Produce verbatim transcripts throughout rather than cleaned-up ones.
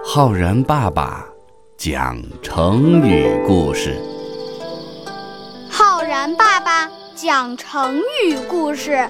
浩然爸爸讲成语故事。 浩然爸爸讲成语故事。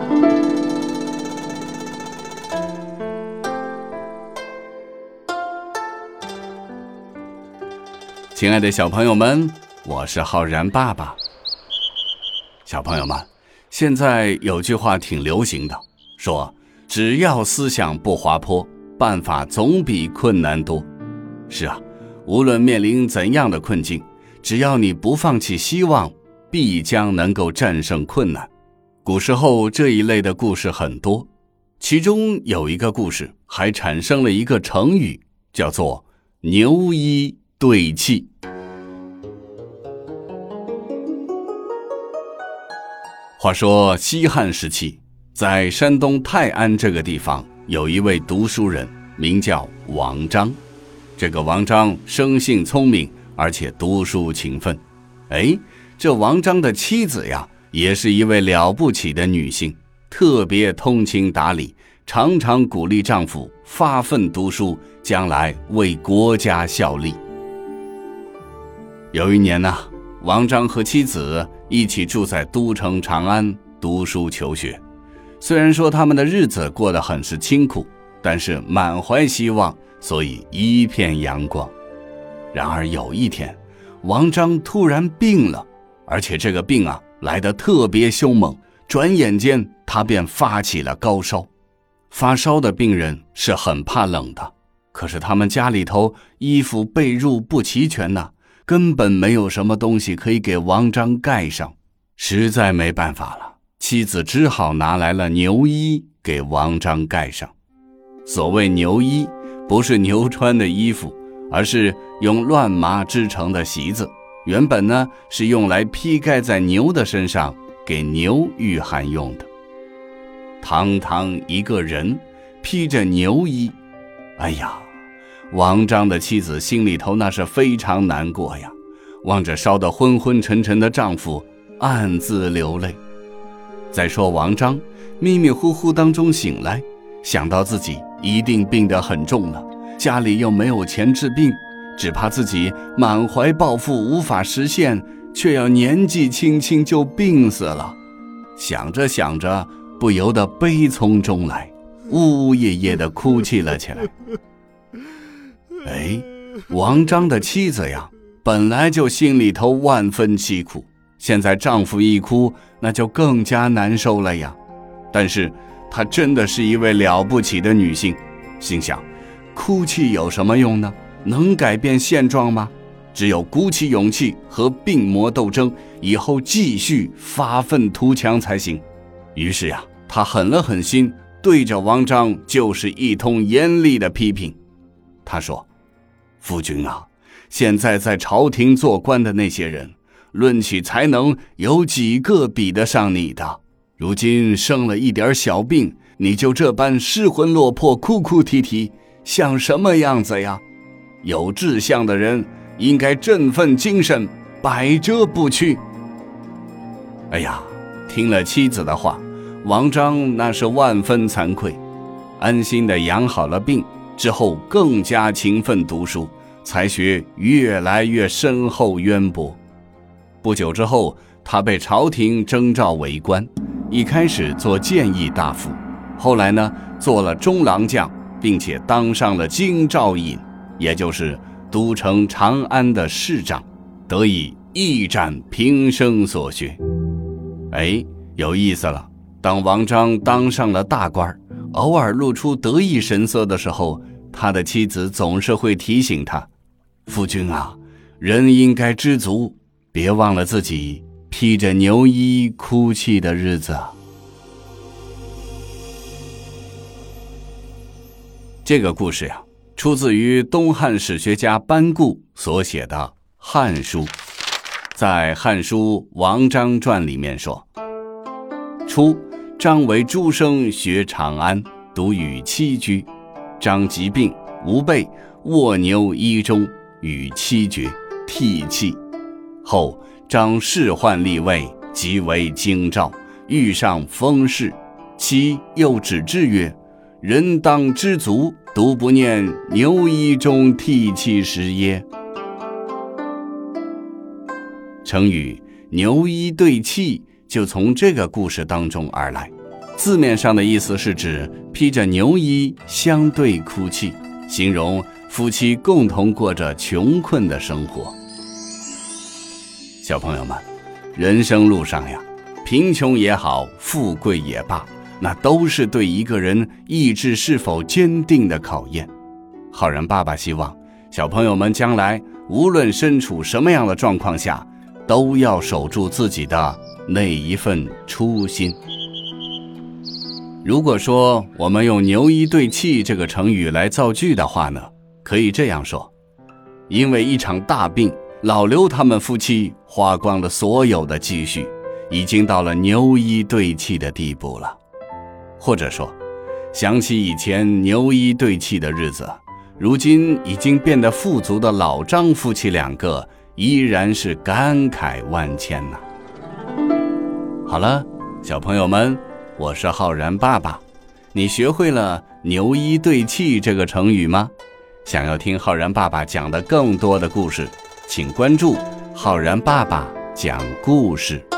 亲爱的小朋友们，我是浩然爸爸。小朋友们，现在有句话挺流行的，说只要思想不滑坡，办法总比困难多。是啊，无论面临怎样的困境，只要你不放弃希望，必将能够战胜困难。古时候这一类的故事很多，其中有一个故事还产生了一个成语，叫做牛一对气。话说西汉时期，在山东泰安这个地方，有一位读书人，名叫王章。这个王章生性聪明，而且读书勤奋。哎，这王章的妻子呀，也是一位了不起的女性，特别通情达理，常常鼓励丈夫发奋读书，将来为国家效力。有一年呢、啊，王章和妻子一起住在都城长安读书求学。虽然说他们的日子过得很是清苦，但是满怀希望，所以一片阳光。然而有一天，王章突然病了，而且这个病啊来得特别凶猛，转眼间他便发起了高烧。发烧的病人是很怕冷的，可是他们家里头衣服被褥不齐全呢、啊，根本没有什么东西可以给王章盖上。实在没办法了，妻子只好拿来了牛衣给王章盖上。所谓牛衣，不是牛穿的衣服，而是用乱麻织成的席子，原本呢是用来披盖在牛的身上，给牛御寒用的。堂堂一个人披着牛衣，哎呀，王章的妻子心里头那是非常难过呀，望着烧得昏昏沉沉的丈夫，暗自流泪。再说王章迷迷糊糊当中醒来，想到自己一定病得很重了，家里又没有钱治病，只怕自己满怀抱负无法实现，却要年纪轻轻就病死了。想着想着，不由得悲从中来，呜呜咽咽地哭泣了起来。哎，王章的妻子呀，本来就心里头万分凄苦，现在丈夫一哭，那就更加难受了呀。但是她真的是一位了不起的女性，心想，哭泣有什么用呢？能改变现状吗？只有鼓起勇气和病魔斗争，以后继续发愤图强才行。于是呀，她狠了狠心，对着王章就是一通严厉的批评。她说，夫君啊，现在在朝廷做官的那些人，论起才能，有几个比得上你的？如今生了一点小病，你就这般失魂落魄，哭哭啼啼，像什么样子呀？有志向的人应该振奋精神，百折不屈。哎呀，听了妻子的话，王章那是万分惭愧，安心地养好了病之后，更加勤奋读书，才学越来越深厚渊博。不久之后，他被朝廷征召为官，一开始做谏议大夫，后来呢做了中郎将，并且当上了京兆尹，也就是都城长安的市长，得以一展平生所学。哎，有意思了，当王章当上了大官，偶尔露出得意神色的时候，他的妻子总是会提醒他，夫君啊，人应该知足，别忘了自己披着牛衣哭泣的日子。这个故事呀，出自于东汉史学家班固所写的《汉书》。在《汉书·王章传》里面说，初，章为诸生学长安，独与妻居。章疾病，无备，卧牛衣中，与妻绝，涕泣。后章仕宦立位，即为京兆，欲上封事，妻又止之曰： 人当知足，独不念牛衣中涕泣时耶。成语牛衣对泣就从这个故事当中而来，字面上的意思是指披着牛衣相对哭泣，形容夫妻共同过着穷困的生活。小朋友们，人生路上呀，贫穷也好，富贵也罢，那都是对一个人意志是否坚定的考验。浩然爸爸希望小朋友们将来无论身处什么样的状况下，都要守住自己的那一份初心。如果说我们用牛衣对泣这个成语来造句的话呢，可以这样说：因为一场大病，老刘他们夫妻花光了所有的积蓄，已经到了牛衣对泣的地步了。或者说，想起以前牛衣对泣的日子，如今已经变得富足的老张夫妻两个依然是感慨万千呐、啊。好了，小朋友们，我是浩然爸爸，你学会了牛衣对泣这个成语吗？想要听浩然爸爸讲的更多的故事，请关注浩然爸爸讲故事。